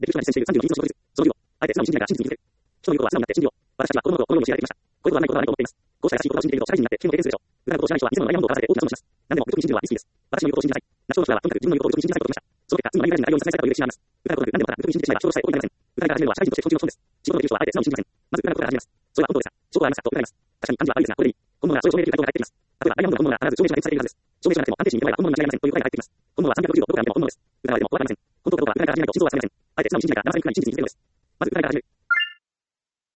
歴史は実践している30の技術の一つ。その義を、あえて素直に信じないが真実に気づける。人の言うことは素直になって信じよう。私たちは子供の頃、このように教えられてきました。こういうことはないことはないと思っています。こうした優しい言葉を信じていると社会人になって危険を経験するでしょう。無駄なことをしない人は偽物の内容を合わせて大きな損をします。何でも愚直に信じるのはリスキーです。私の言うことを信じなさい。ナチョウの人はとにかく自分の言うことを愚直に信じなさいと説きました。その結果、次のライブラリに内容に再生されたという歴史があります。疑うことなく何でもかんだ愚直に信じてしまえば人とさえ置いていません。疑いから始めるのは社会人として尊重の損です。仕事のできる人はあえて素直に信じません。まず疑うことから始めます。それは本当ですか？証拠はありますかと疑います。確かに漢字は悪いですが、これでいい。本物がそれを証明できる回答が返ってきます。例えば、ダイヤモンドの本物が必ず証明書が添付されているはずです。証明書がなくても安定値に見てもらえば本物に間違いありませんという答えが返ってきます。本物は360度どこから見ても本物です。疑われてもわかりません。本当かどうかは疑いから始めないと真相はつかめません。あえて素直に信じないが7000くらい真実に気づけるのです。